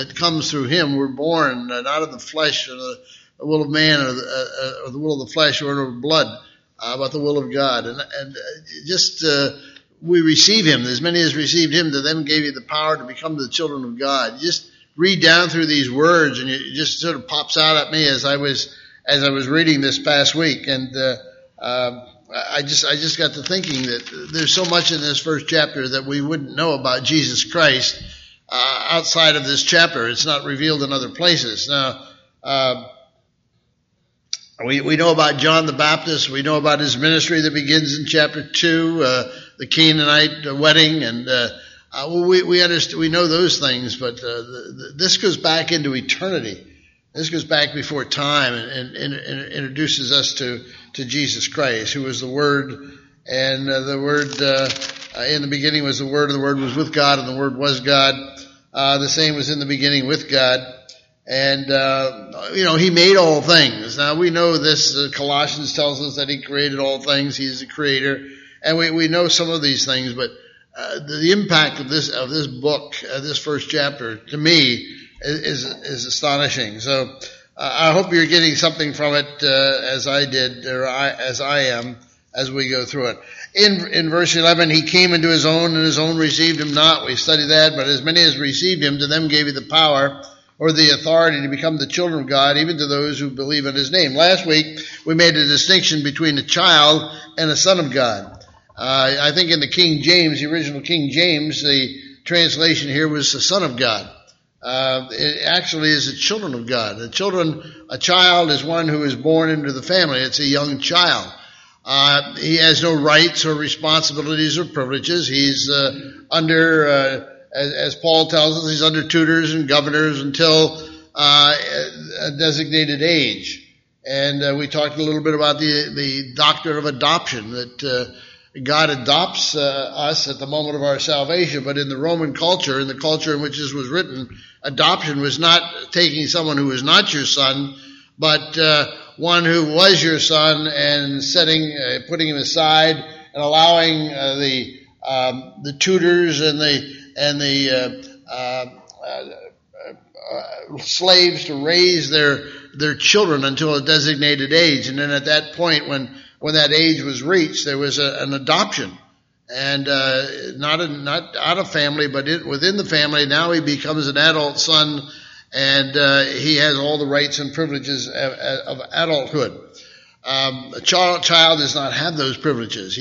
that comes through him. We're born not of the flesh or the will of man or the will of the flesh or of blood, but the will of God. And we receive him. As many as received him, to them gave you the power to become the children of God. You just read down through these words, and it just sort of pops out at me as I was reading this past week. And I just got to thinking that there's so much in this first chapter that we wouldn't know about Jesus Christ outside of this chapter. It's not revealed in other places. Now, we know about John the Baptist. We know about his ministry that begins in chapter 2, the Canaanite wedding, and we know those things. But this goes back into eternity. This goes back before time and introduces us to Jesus Christ, who was the Word, and the Word in the beginning was the Word, and the Word was with God, and the Word was God. The same was in the beginning with God. And, he made all things. Now we know this, Colossians tells us that he created all things. He is the creator. And we know some of these things, but, the impact of this book, this first chapter, to me, is astonishing. So, I hope you're getting something from it, as I did, or as I am, as we go through it. In verse 11, he came into his own, and his own received him not. We studied that, but as many as received him, to them gave he the power, or the authority to become the children of God, even to those who believe in his name. Last week, we made a distinction between a child and a son of God. I think in the King James, the original King James, the translation here was the son of God. It actually is the children of God. A child is one who is born into the family. It's a young child. He has no rights or responsibilities or privileges. He's under as Paul tells us, he's under tutors and governors until a designated age. And we talked a little bit about the doctrine of adoption, that God adopts us at the moment of our salvation. But in the Roman culture, in the culture in which this was written, adoption was not taking someone who was not your son, but one who was your son and putting him aside and allowing the tutors and the slaves to raise their children until a designated age. And then at that point, when that age was reached, there was an adoption. And not out of family, but within the family. Now he becomes an adult son, and he has all the rights and privileges of adulthood. A child does not have those privileges.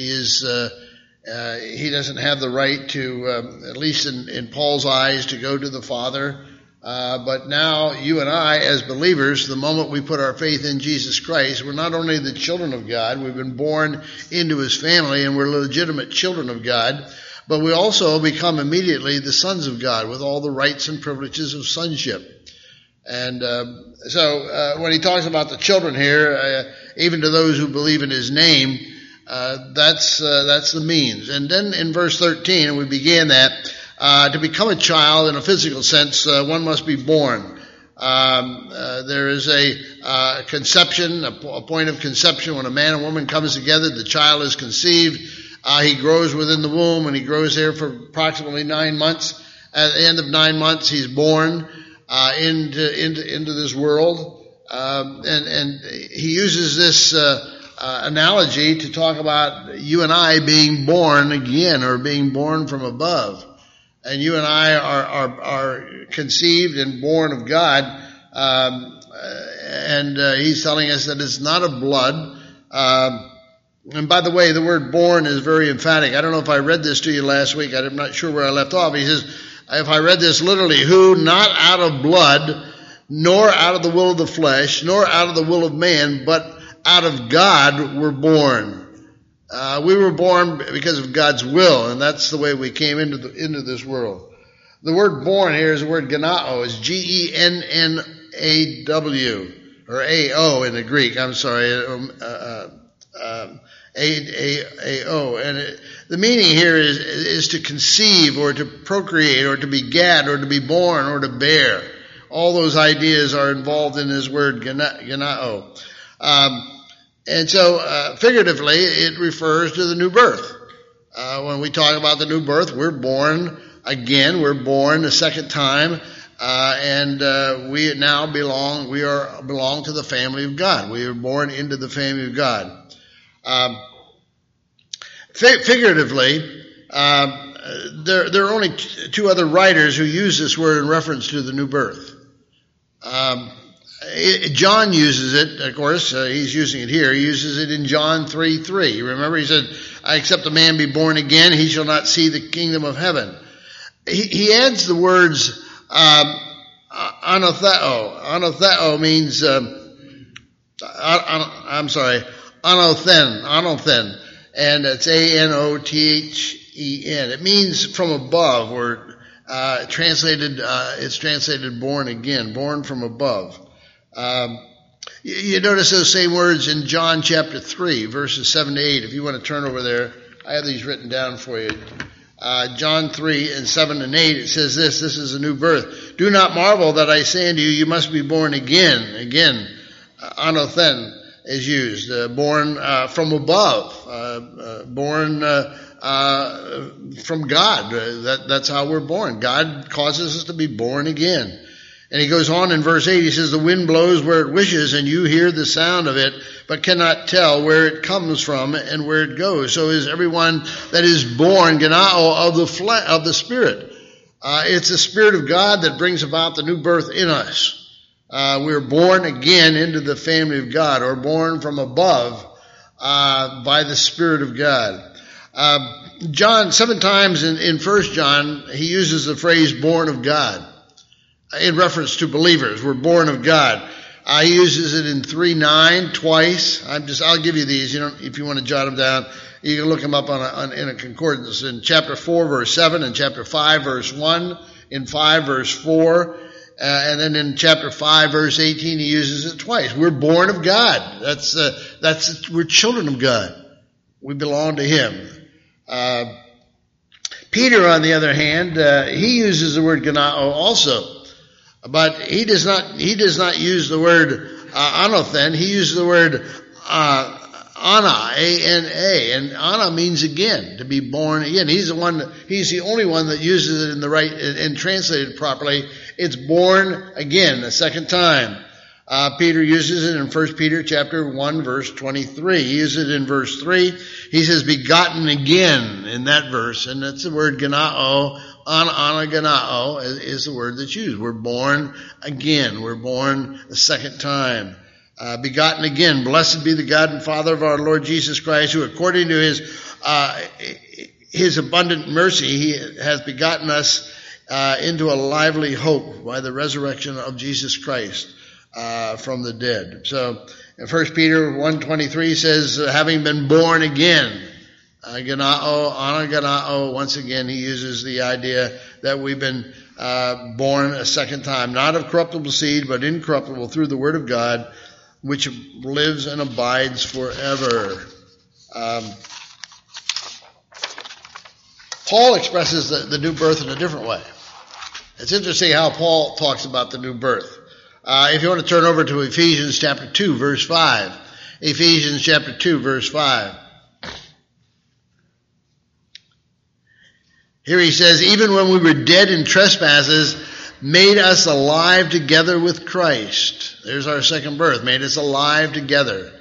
He doesn't have the right to, at least in Paul's eyes, to go to the Father. But now you and I, as believers, the moment we put our faith in Jesus Christ, we're not only the children of God, we've been born into his family and we're legitimate children of God, but we also become immediately the sons of God with all the rights and privileges of sonship. And so when he talks about the children here, even to those who believe in his name, that's the means. And then in verse 13, and we began that, to become a child in a physical sense, one must be born. There is a conception, a point of conception. When a man and woman comes together, the child is conceived. He grows within the womb, and he grows there for approximately 9 months. At the end of 9 months, he's born into this world. And he uses this analogy to talk about you and I being born again, or being born from above. And you and I are conceived and born of God. And he's telling us that it's not of blood. And by the way, the word born is very emphatic. I don't know if I read this to you last week. I'm not sure where I left off. He says, if I read this literally, who not out of blood, nor out of the will of the flesh, nor out of the will of man, but out of God were born. We were born because of God's will, and that's the way we came into this world. The word born here is the word genao. It's Gennaw, or A-O in the Greek. I'm sorry. A-O. And the meaning here is to conceive, or to procreate, or to beget, or to be born, or to bear. All those ideas are involved in this word genao. And so, figuratively, it refers to the new birth. When we talk about the new birth, we're born again. We're born a second time and we now belong to the family of God. We are born into the family of God. Figuratively, there are only two other writers who use this word in reference to the new birth. John uses it, of course, he's using it here. He uses it in John 3:3. Remember, he said, except a man be born again, he shall not see the kingdom of heaven. He adds the words, anotheo. Anotheo means, anothen. And it's anothen. It means from above, or, it's translated born again, born from above. You notice those same words in John chapter 3, verses 7 to 8. If you want to turn over there, I have these written down for you. John 3 and 7 and 8, it says this is a new birth. Do not marvel that I say unto you, you must be born again. Again, anothen is used, born from above, born from God. That's how we're born. God causes us to be born again. And he goes on in verse 8, he says, the wind blows where it wishes, and you hear the sound of it, but cannot tell where it comes from and where it goes. So is everyone that is born, genao, of the Spirit. It's the Spirit of God that brings about the new birth in us. We're born again into the family of God, or born from above by the Spirit of God. John, 7 times in 1 John, he uses the phrase born of God in reference to believers. We're born of God. He uses it in 3:9 twice. I'll give you these. If you want to jot them down, you can look them up in a concordance. In chapter 4, verse 7, and chapter 5, verse 1, in 5, verse 4, and then in chapter 5, verse 18, he uses it twice. We're born of God. We're children of God. We belong to Him. Peter, on the other hand, he uses the word genao also. But he does not use the word anothen. He uses the word ana, A-N-A, and ana means again, to be born again. He's the only one that uses it in the right and translated properly. It's born again, a second time. Peter uses it in 1 Peter chapter 1, verse 23. He uses it in verse 3. He says begotten again in that verse, and that's the word genao. Anagenao is the word that's used. We're born again. We're born a second time. Begotten again. Blessed be the God and Father of our Lord Jesus Christ, who according to His abundant mercy, He has begotten us into a lively hope by the resurrection of Jesus Christ from the dead. So in 1 Peter 1:23 says, having been born again. Genao, anagenao, once again he uses the idea that we've been born a second time, not of corruptible seed, but incorruptible through the word of God, which lives and abides forever. Paul expresses the new birth in a different way. It's interesting how Paul talks about the new birth. If you want to turn over to Ephesians chapter 2, verse 5. Ephesians chapter 2, verse 5. Here he says, even when we were dead in trespasses, made us alive together with Christ. There's our second birth. Made us alive together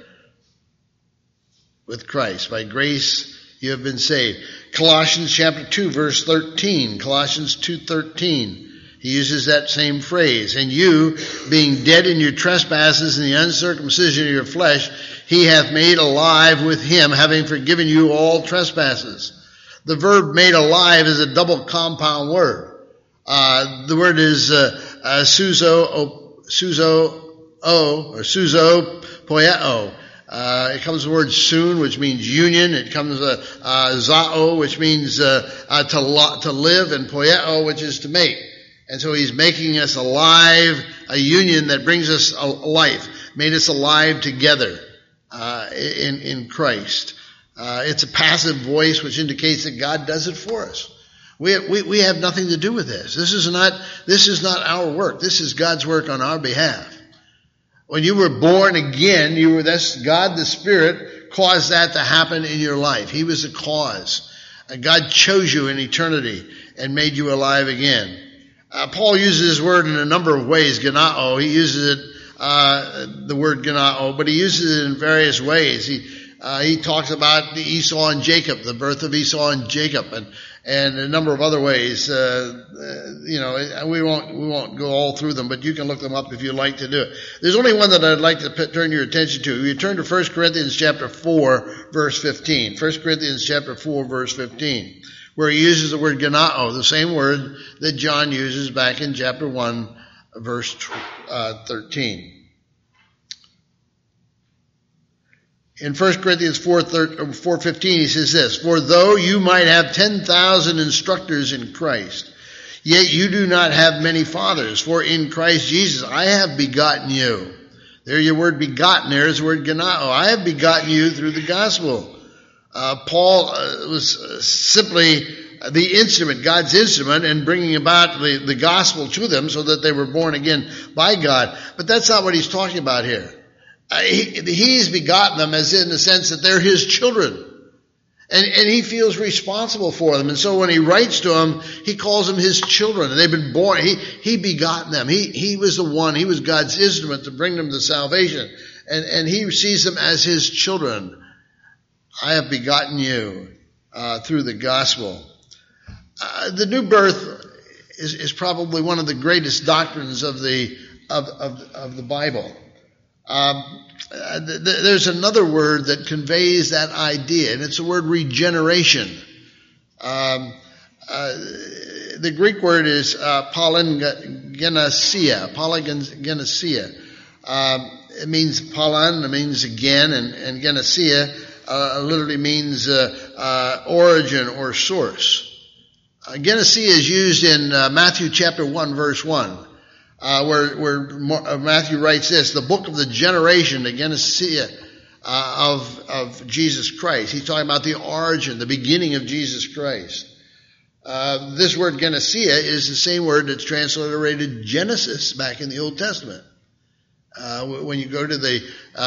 with Christ. By grace you have been saved. Colossians chapter 2, verse 13. Colossians 2:13. He uses that same phrase. And you, being dead in your trespasses and the uncircumcision of your flesh, He hath made alive with Him, having forgiven you all trespasses. The verb made alive is a double compound word. The word is suzo poieo. It comes from the word soon, which means union. It comes zao, which means to live, and poieo, which is to make. And so He's making us alive, a union that brings us a life, made us alive together in Christ. It's a passive voice which indicates that God does it for us. We have nothing to do with this. This is not our work. This is God's work on our behalf. When you were born again, that's God the Spirit caused that to happen in your life. He was the cause. God chose you in eternity and made you alive again. Paul uses this word in a number of ways, genao. He uses it, the word genao, but he uses it in various ways. He talks about the Esau and Jacob, the birth of Esau and Jacob, and a number of other ways. We won't go all through them, but you can look them up if you'd like to do it. There's only one that I'd like to turn your attention to. You turn to 1 Corinthians chapter 4, verse 15. 1 Corinthians chapter 4, verse 15, where he uses the word genao, the same word that John uses back in chapter 1, verse 13. In 1 Corinthians 4:15, he says this, "For though you might have 10,000 instructors in Christ, yet you do not have many fathers, for in Christ Jesus I have begotten you." There your word begotten, there is the word genao. I have begotten you through the gospel. Paul was simply the instrument, God's instrument, in bringing about the gospel to them so that they were born again by God. But that's not what he's talking about here. He's begotten them as in the sense that they're his children. And he feels responsible for them. And so when he writes to them, he calls them his children. And they've been born. He begotten them. He was the one. He was God's instrument to bring them to salvation. And he sees them as his children. I have begotten you through the gospel. The new birth is probably one of the greatest doctrines of the Bible. There's another word that conveys that idea, and it's the word regeneration. The Greek word is palingenesia. It means palon, it means again, and genesia literally means origin or source. Genesia is used in Matthew chapter 1, verse 1. Where Matthew writes this, the book of the generation, the genesia of Jesus Christ. He's talking about the origin, the beginning of Jesus Christ. This word genesia is the same word that's transliterated Genesis back in the Old Testament. When you go to the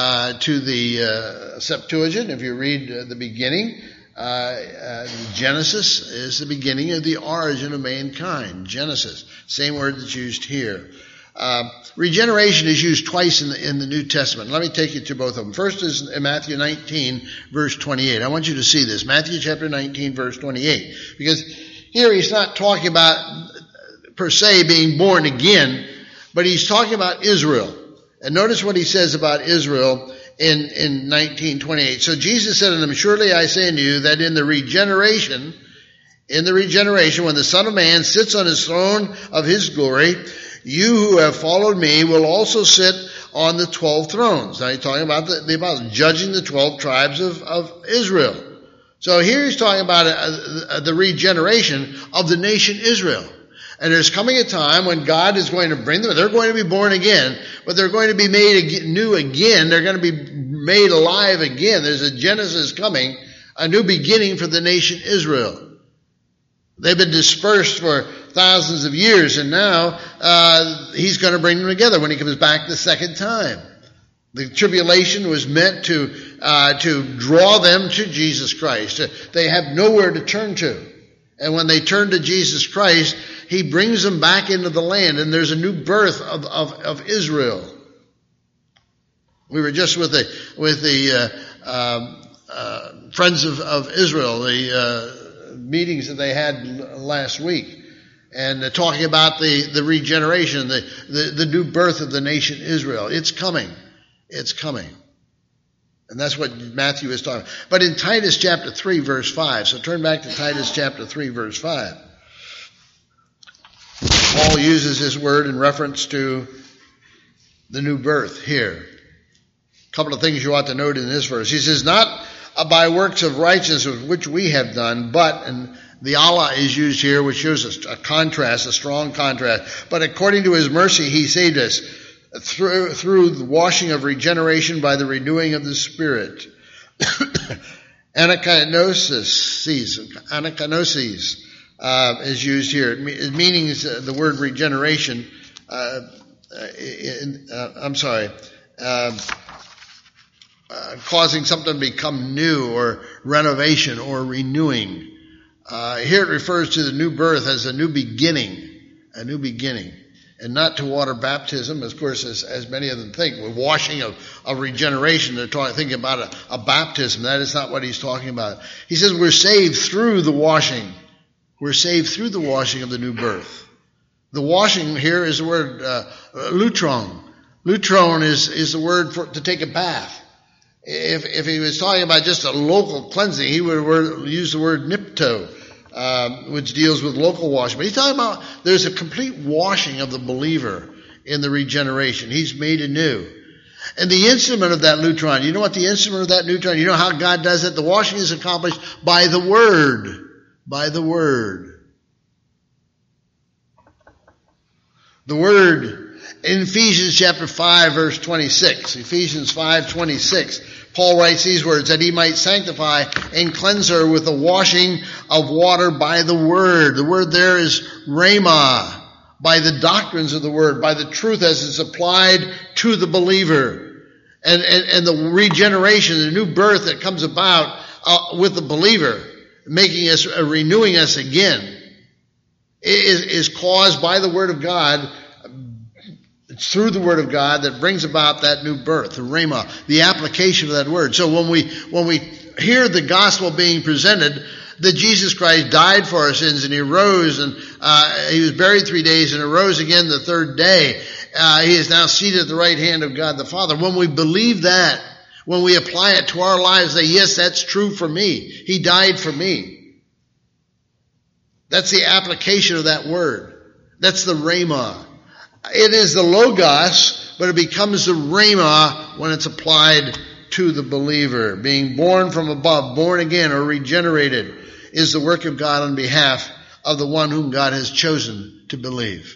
Septuagint, if you read the beginning, Genesis is the beginning of the origin of mankind. Genesis, same word that's used here. Regeneration is used twice in the New Testament. Let me take you to both of them. First is in Matthew 19, verse 28. I want you to see this. Matthew chapter 19, verse 28. Because here he's not talking about per se being born again, but he's talking about Israel. And notice what he says about Israel in 19:28. So Jesus said unto them, "Surely I say unto you that in the regeneration, when the Son of Man sits on his throne of his glory, you who have followed me will also sit on the 12 thrones." Now he's talking about about judging the 12 tribes of Israel. So here he's talking about the regeneration of the nation Israel. And there's coming a time when God is going to bring them, they're going to be born again, but they're going to be made new again. They're going to be made alive again. There's a Genesis coming, a new beginning for the nation Israel. They've been dispersed for thousands of years, and now he's going to bring them together when he comes back the second time. The tribulation was meant to draw them to Jesus Christ. They have nowhere to turn to. And when they turn to Jesus Christ, he brings them back into the land, and there's a new birth of Israel. We were just with the Friends of Israel, the meetings that they had last week, and talking about the regeneration, the new birth of the nation Israel. It's coming. It's coming. And that's what Matthew is talking about. But in Titus chapter 3, verse 5, so turn back to Titus chapter 3, verse 5. Paul uses this word in reference to the new birth here. A couple of things you ought to note in this verse. He says, not by works of righteousness which we have done, but, and the Allah is used here, which shows a contrast, a strong contrast. But according to his mercy, he saved us through the washing of regeneration by the renewing of the Spirit. Anakinosis is used here. It means the word regeneration. Causing something to become new, or renovation, or renewing. Here it refers to the new birth as a new beginning, a new beginning. And not to water baptism, of course, as many of them think, with washing of regeneration. They're thinking about a baptism. That is not what he's talking about. He says we're saved through the washing. We're saved through the washing of the new birth. The washing here is the word lutron. Lutron is the word to take a bath. If he was talking about just a local cleansing, he would use the word nipto, which deals with local washing. But he's talking about there's a complete washing of the believer in the regeneration. He's made anew. And the instrument of that lutron, you know what the instrument of that lutron, you know how God does it? The washing is accomplished by the Word. By the Word. The Word. In Ephesians chapter 5, verse 26, Ephesians 5:26, Paul writes these words, that he might sanctify and cleanse her with the washing of water by the Word. The word there is rhema, by the doctrines of the Word, by the truth as it's applied to the believer. And the regeneration, the new birth that comes about with the believer, making us, renewing us again, is caused by the Word of God. It's through the Word of God that brings about that new birth, the rhema, the application of that Word. So when we hear the gospel being presented, that Jesus Christ died for our sins and he rose and he was buried 3 days and arose again the third day. He is now seated at the right hand of God the Father. When we believe that, when we apply it to our lives, say, yes, that's true for me. He died for me. That's the application of that Word. That's the rhema. It is the logos, but it becomes the rhema when it's applied to the believer. Being born from above, born again or regenerated, is the work of God on behalf of the one whom God has chosen to believe.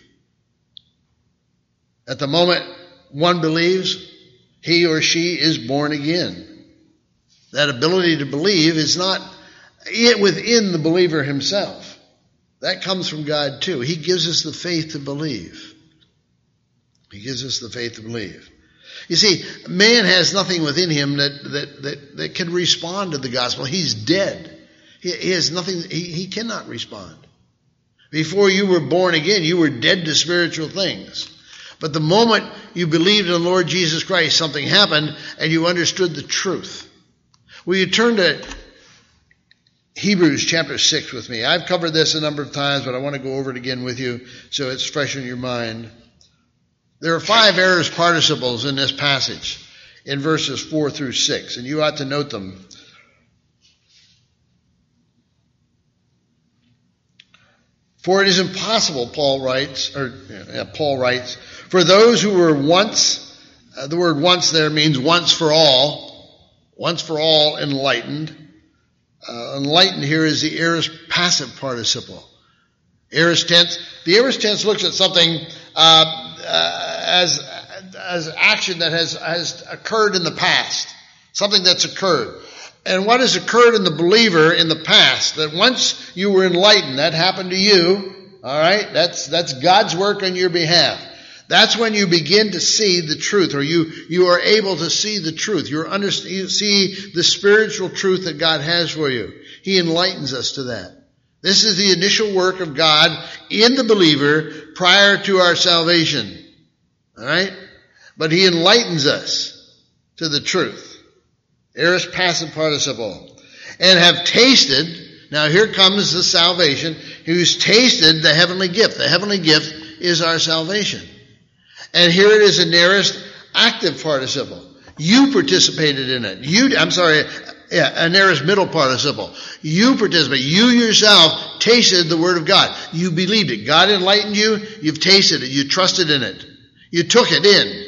At the moment one believes, he or she is born again. That ability to believe is not within the believer himself. That comes from God too. He gives us the faith to believe. He gives us the faith to believe. You see, man has nothing within him that can respond to the gospel. He's dead. He has nothing, he cannot respond. Before you were born again, you were dead to spiritual things. But the moment you believed in the Lord Jesus Christ, something happened and you understood the truth. Will you turn to Hebrews chapter 6 with me? I've covered this a number of times, but I want to go over it again with you so it's fresh in your mind. There are 5 aorist participles in this passage in verses 4 through 6, and you ought to note them. For it is impossible, Paul writes, for those who were once, the word once there means once for all enlightened. Enlightened here is the aorist passive participle. Aorist tense. The aorist tense looks at something as action that has occurred in the past, something that's occurred. And what has occurred in the believer in the past, that once you were enlightened, that happened to you, all right? That's God's work on your behalf. That's when you begin to see the truth, or you are able to see the truth. You see the spiritual truth that God has for you. He enlightens us to that. This is the initial work of God in the believer prior to our salvation. All right? But he enlightens us to the truth. Aorist passive participle. And have tasted, now here comes the salvation, who's tasted the heavenly gift. The heavenly gift is our salvation. And here it is an aorist active participle. You participated in it. An aorist middle participle. You participate. You yourself tasted the Word of God. You believed it. God enlightened you. You've tasted it. You trusted in it. You took it in.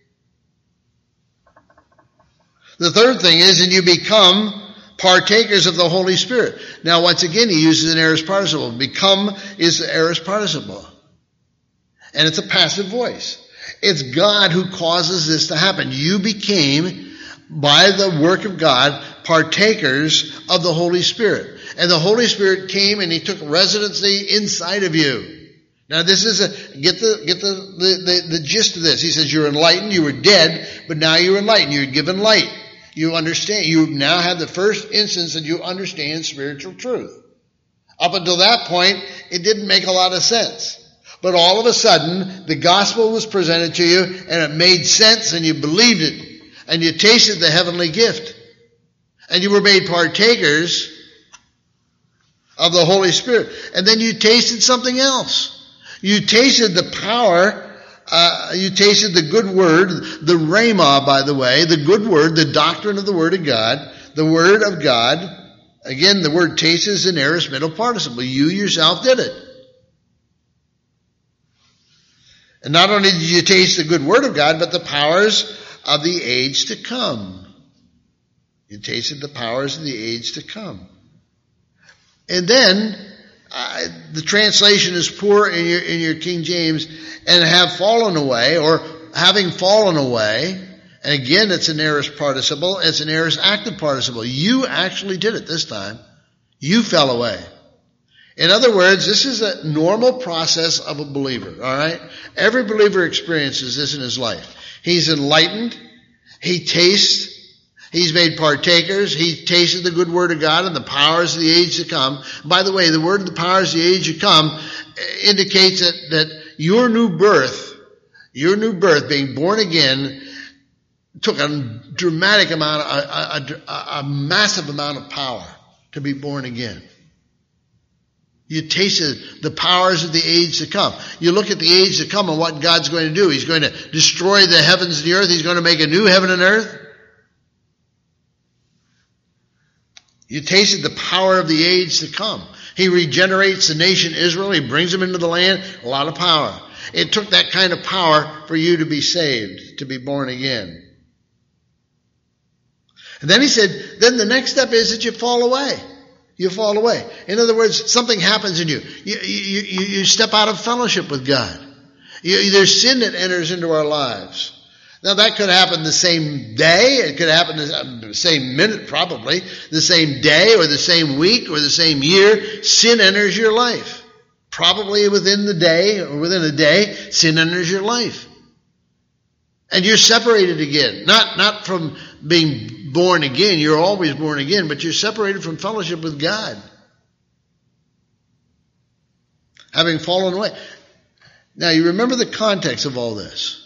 The third thing is, and you become partakers of the Holy Spirit. Now, once again, he uses an aorist participle. Become is the aorist participle. And it's a passive voice. It's God who causes this to happen. You became, by the work of God, partakers of the Holy Spirit. And the Holy Spirit came and he took residency inside of you. Now this is get the gist of this. He says you're enlightened, you were dead, but now you're enlightened, you're given light. You understand, you now have the first instance that you understand spiritual truth. Up until that point, it didn't make a lot of sense. But all of a sudden, the gospel was presented to you, and it made sense, and you believed it, and you tasted the heavenly gift, and you were made partakers of the Holy Spirit. And then you tasted something else. You tasted the power, you tasted the good word, the rhema, by the way, the good word, the doctrine of the Word of God, the Word of God. Again, the word taste is an aorist middle participle. You yourself did it. And not only did you taste the good word of God, but the powers of the age to come. You tasted the powers of the age to come. And then, the translation is poor in your King James, and have fallen away, or having fallen away. And again, it's an aorist participle. It's an aorist active participle. You actually did it this time. You fell away. In other words, this is a normal process of a believer, all right? Every believer experiences this in his life. He's enlightened. He tastes. He's made partakers. He tasted the good word of God and the powers of the age to come. By the way, the word of the powers of the age to come indicates that your new birth, being born again, took a dramatic amount, a massive amount of power to be born again. You tasted the powers of the age to come. You look at the age to come and what God's going to do. He's going to destroy the heavens and the earth. He's going to make a new heaven and earth. You tasted the power of the age to come. He regenerates the nation Israel. He brings them into the land. A lot of power. It took that kind of power for you to be saved, to be born again. And then he said, then the next step is that you fall away. You fall away. In other words, something happens in you. You step out of fellowship with God. There's sin that enters into our lives. Now that could happen the same day. It could happen the same minute, probably. The same day or the same week or the same year. Sin enters your life. Probably within the day or within a day, sin enters your life. And you're separated again. Not from being born again. You're always born again, but you're separated from fellowship with God. Having fallen away. Now you remember the context of all this.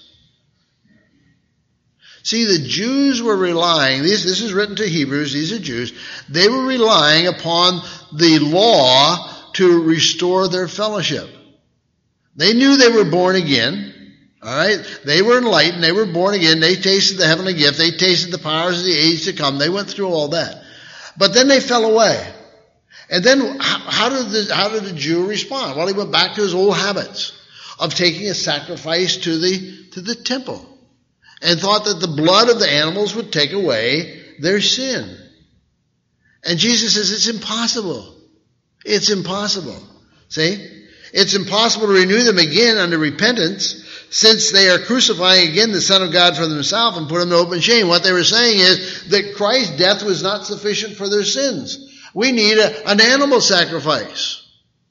See, the Jews were relying, this is written to Hebrews, these are Jews, they were relying upon the law to restore their fellowship. They knew they were born again. All right? They were enlightened. They were born again. They tasted the heavenly gift. They tasted the powers of the age to come. They went through all that. But then they fell away. And then how did the Jew respond? Well, he went back to his old habits of taking a sacrifice to the temple and thought that the blood of the animals would take away their sin. And Jesus says it's impossible. It's impossible. See? It's impossible to renew them again unto repentance, since they are crucifying again the Son of God for themselves and put him to open shame. What they were saying is that Christ's death was not sufficient for their sins. We need an animal sacrifice.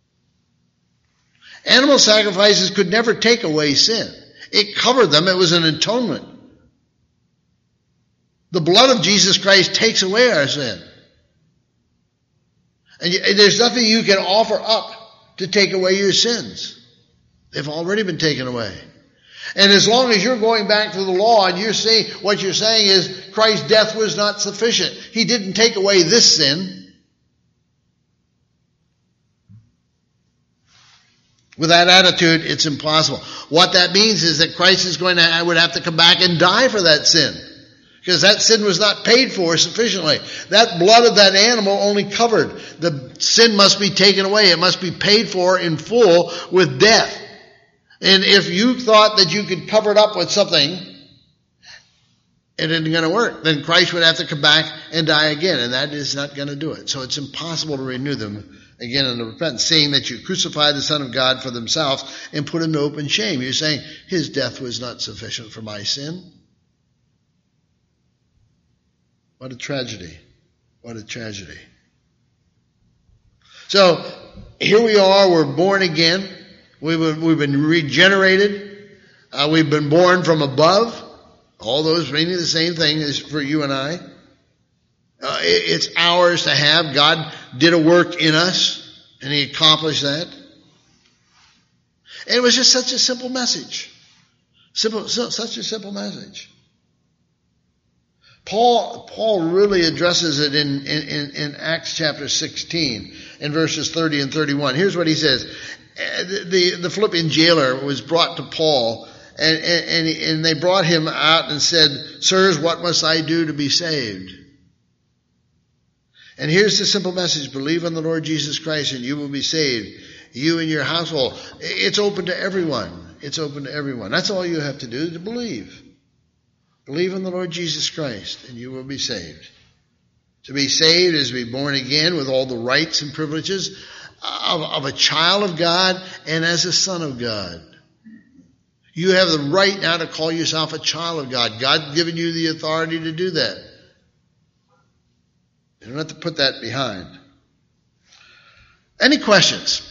Animal sacrifices could never take away sin. It covered them. It was an atonement. The blood of Jesus Christ takes away our sin. And there's nothing you can offer up to take away your sins. They've already been taken away. And as long as you're going back to the law and you're saying, what you're saying is Christ's death was not sufficient. He didn't take away this sin. With that attitude, it's impossible. What that means is that Christ would have to come back and die for that sin. Because that sin was not paid for sufficiently. That blood of that animal only covered. The sin must be taken away. It must be paid for in full with death. And if you thought that you could cover it up with something, it isn't going to work. Then Christ would have to come back and die again. And that is not going to do it. So it's impossible to renew them again in the repentance, seeing that you crucified the Son of God for themselves and put him to open shame. You're saying his death was not sufficient for my sin. What a tragedy. What a tragedy. So, here we are, we're born again. We've been regenerated. We've been born from above. All those meaning the same thing as for you and I. It's ours to have. God did a work in us, and he accomplished that. And it was just such a simple message. Such a simple message. Paul really addresses it in Acts chapter 16 in verses 30 and 31. Here's what he says. The Philippian jailer was brought to Paul, and they brought him out and said, "Sirs, what must I do to be saved?" And here's the simple message: believe in the Lord Jesus Christ and you will be saved, you and your household. It's open to everyone. It's open to everyone. That's all you have to do, to believe. Believe in the Lord Jesus Christ and you will be saved. To be saved is to be born again with all the rights and privileges of a child of God and as a son of God. You have the right now to call yourself a child of God. God's given you the authority to do that. You don't have to put that behind. Any questions?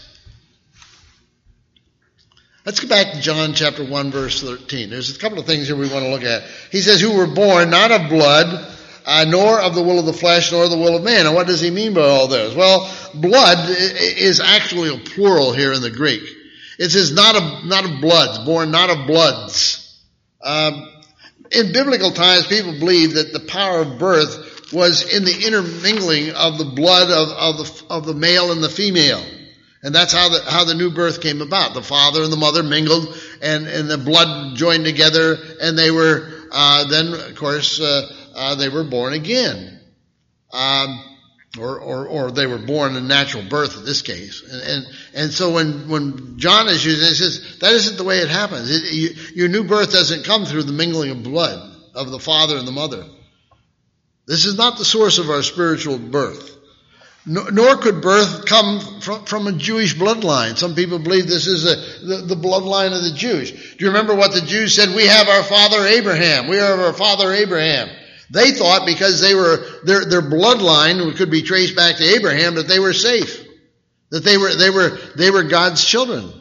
Let's go back to John chapter 1, verse 13. There's a couple of things here we want to look at. He says, who were born not of blood, nor of the will of the flesh, nor the will of man. And what does he mean by all this? Well, blood is actually a plural here in the Greek. It says not of bloods, born not of bloods. In biblical times, people believed that the power of birth was in the intermingling of the blood of the male and the female. And that's how the new birth came about. The father and the mother mingled, and the blood joined together, and they were then, of course, they were born again, or they were born in natural birth in this case. And so when John is using it, he says that isn't the way it happens. Your new birth doesn't come through the mingling of blood of the father and the mother. This is not the source of our spiritual birth. Nor could birth come from a Jewish bloodline. Some people believe this is the bloodline of the Jews. Do you remember what the Jews said? We have our father Abraham. We are our father Abraham. They thought because their bloodline could be traced back to Abraham that they were safe, that they were God's children.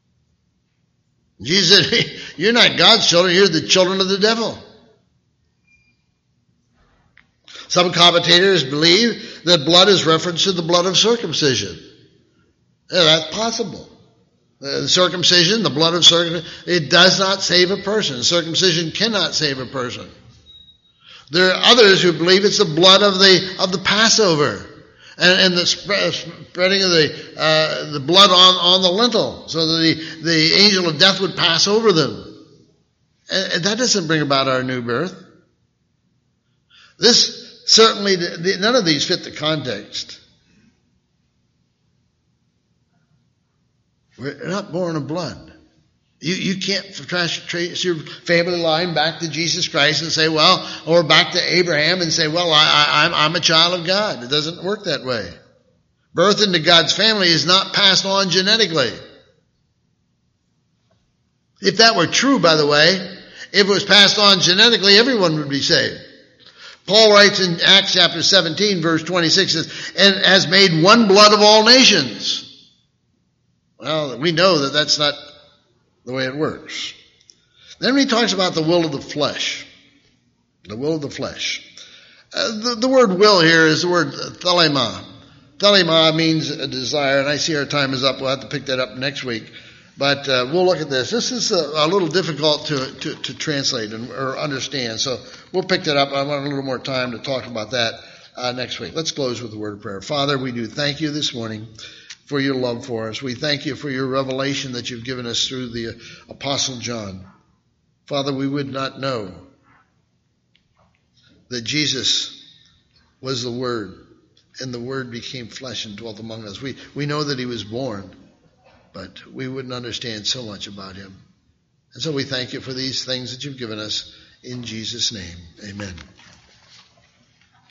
Jesus said, "You're not God's children. You're the children of the devil." Some commentators believe that blood is reference to the blood of circumcision. Yeah, that's possible. The circumcision, the blood of circumcision, it does not save a person. Circumcision cannot save a person. There are others who believe it's the blood of the Passover and the spreading of the blood on the lintel, so that the angel of death would pass over them. And that doesn't bring about our new birth. Certainly, none of these fit the context. We're not born of blood. You can't trace your family line back to Jesus Christ and say, well, or back to Abraham and say, well, I'm a child of God. It doesn't work that way. Birth into God's family is not passed on genetically. If that were true, by the way, if it was passed on genetically, everyone would be saved. Paul writes in Acts chapter 17, verse 26, says, and has made one blood of all nations. Well, we know that that's not the way it works. Then he talks about the will of the flesh. The will of the flesh. The word will here is the word thelema. Thelema means a desire, and I see our time is up. We'll have to pick that up next week. But we'll look at this. This is a little difficult to translate or understand, so we'll pick that up. I want a little more time to talk about that next week. Let's close with a word of prayer. Father, we do thank you this morning for your love for us. We thank you for your revelation that you've given us through the Apostle John. Father, we would not know that Jesus was the Word, and the Word became flesh and dwelt among us. We know that he was born, but we wouldn't understand so much about him. And so we thank you for these things that you've given us. In Jesus' name, amen.